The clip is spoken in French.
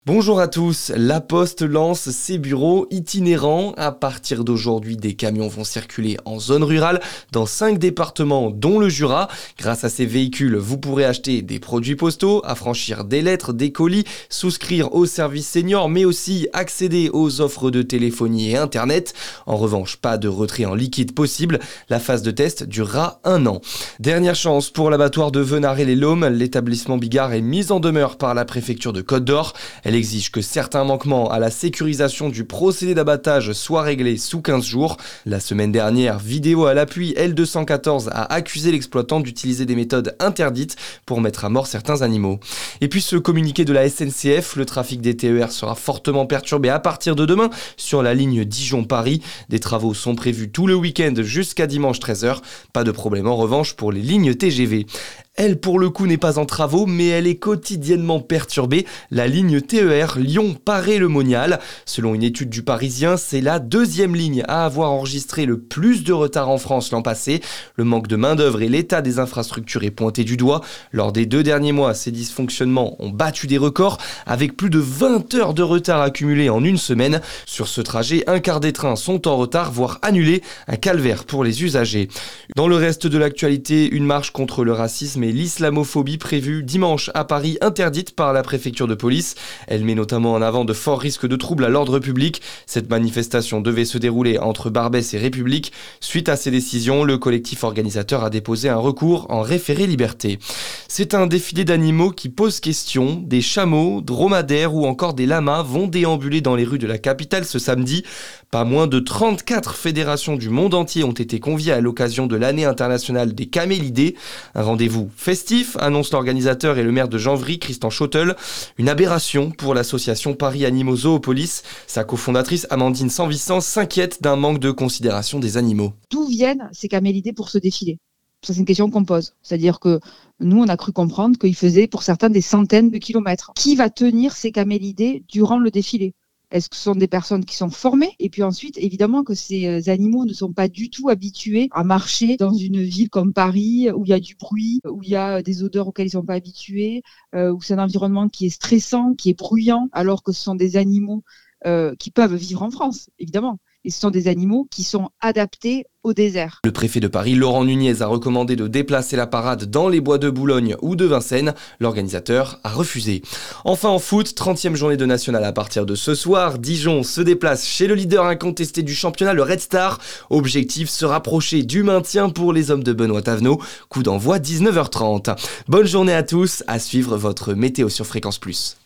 Bonjour à tous, La Poste lance ses bureaux itinérants. À partir d'aujourd'hui, des camions vont circuler en zone rurale dans 5 départements dont le Jura. Grâce à ces véhicules, vous pourrez acheter des produits postaux, affranchir des lettres, des colis, souscrire aux services seniors, mais aussi accéder aux offres de téléphonie et internet. En revanche, pas de retrait en liquide possible. La phase de test durera 1 an. Dernière chance pour l'abattoir de Venaré-les-Laumes. L'établissement Bigard est mis en demeure par la préfecture de Côte-d'Or. Elle exige que certains manquements à la sécurisation du procédé d'abattage soient réglés sous 15 jours. La semaine dernière, vidéo à l'appui, L214 a accusé l'exploitant d'utiliser des méthodes interdites pour mettre à mort certains animaux. Et puis ce communiqué de la SNCF, le trafic des TER sera fortement perturbé à partir de demain sur la ligne Dijon-Paris. Des travaux sont prévus tout le week-end jusqu'à dimanche 13h. Pas de problème en revanche pour les lignes TGV. Elle, pour le coup, n'est pas en travaux, mais elle est quotidiennement perturbée. La ligne TER Lyon-Paray-le-Monial. Selon une étude du Parisien, c'est la 2e ligne à avoir enregistré le plus de retard en France l'an passé. Le manque de main-d'œuvre et l'état des infrastructures est pointé du doigt. Lors des 2 derniers mois, ces dysfonctionnements ont battu des records, avec plus de 20 heures de retard accumulés en une semaine. Sur ce trajet, un quart des trains sont en retard, voire annulés. Un calvaire pour les usagers. Dans le reste de l'actualité, une marche contre le racisme et l'islamophobie prévue dimanche à Paris, interdite par la préfecture de police. Elle met notamment en avant de forts risques de troubles à l'ordre public. Cette manifestation devait se dérouler entre Barbès et République. Suite à ces décisions, le collectif organisateur a déposé un recours en référé liberté. C'est un défilé d'animaux qui pose question. Des chameaux, dromadaires ou encore des lamas vont déambuler dans les rues de la capitale ce samedi. Pas moins de 34 fédérations du monde entier ont été conviées à l'occasion de l'année internationale des camélidés. Un rendez-vous festif, annonce l'organisateur et le maire de Janvry, Christian Schottel. Une aberration pour l'association Paris Animaux Zoopolis. Sa cofondatrice Amandine Sanvicent s'inquiète d'un manque de considération des animaux. D'où viennent ces camélidés pour ce défilé ? Ça, c'est une question qu'on pose. C'est-à-dire que nous, on a cru comprendre qu'ils faisaient pour certains des centaines de kilomètres. Qui va tenir ces camélidés durant le défilé ? Est-ce que ce sont des personnes qui sont formées ? Et puis ensuite, évidemment que ces animaux ne sont pas du tout habitués à marcher dans une ville comme Paris, où il y a du bruit, où il y a des odeurs auxquelles ils ne sont pas habitués, où c'est un environnement qui est stressant, qui est bruyant, alors que ce sont des animaux qui peuvent vivre en France, évidemment. Et ce sont des animaux qui sont adaptés au désert. Le préfet de Paris, Laurent Nunez, a recommandé de déplacer la parade dans les bois de Boulogne ou de Vincennes. L'organisateur a refusé. Enfin en foot, 30e journée de nationale à partir de ce soir. Dijon se déplace chez le leader incontesté du championnat, le Red Star. Objectif, se rapprocher du maintien pour les hommes de Benoît Thavenot. Coup d'envoi 19h30. Bonne journée à tous, à suivre votre météo sur Fréquence Plus.